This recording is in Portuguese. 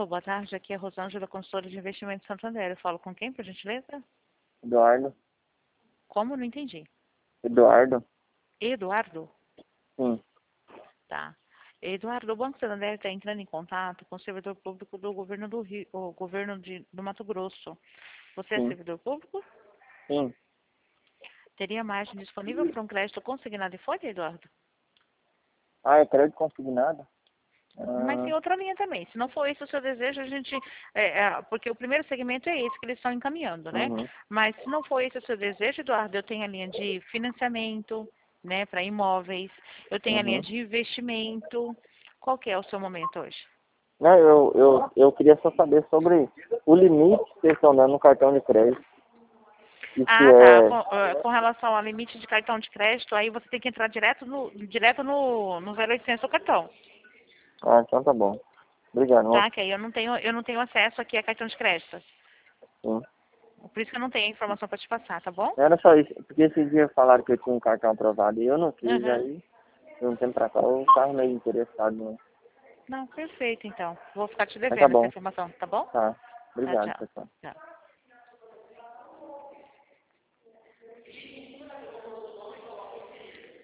Alô, boa tarde. Aqui é Rosângela, consultora de investimento de Santander. Eu falo com quem, por gentileza? Eduardo. Como? Não entendi. Eduardo. Eduardo? Sim. Tá. Eduardo, o Banco Santander está entrando em contato com o servidor público do governo do Rio, o governo do Mato Grosso. Você é Sim. servidor público? Sim. Teria margem disponível para um crédito consignado em folha, Eduardo? Ah, é crédito consignado? Mas Ah, tem outra linha também. Se não for esse o seu desejo, a gente... porque o primeiro segmento é esse que eles estão encaminhando, né? uhum. Mas se não for esse o seu desejo, Eduardo, eu tenho a linha de financiamento, né, para imóveis. Eu tenho a linha Uhum. de investimento. Qual que é o seu momento hoje? Não, eu queria só saber sobre o limite que vocês estão dando no cartão de crédito. E se Ah, tá. é... Com relação ao limite de cartão de crédito, aí você tem que entrar direto no 0800 do cartão. Ah, então tá bom. Obrigado, Tá? moço. Que aí eu não tenho acesso aqui a cartão de crédito. Sim. Por isso que eu não tenho a informação para te passar, tá bom? Era só isso, porque esses dias falaram que eu tinha um cartão aprovado e eu não quis, Uhum. aí de um tempo pra cá eu tava meio interessado, né? Não, perfeito, então. Vou ficar te Mas tá devendo essa bom. informação, tá bom? Tá. Tchau, Obrigado, tchau. pessoal. Tchau.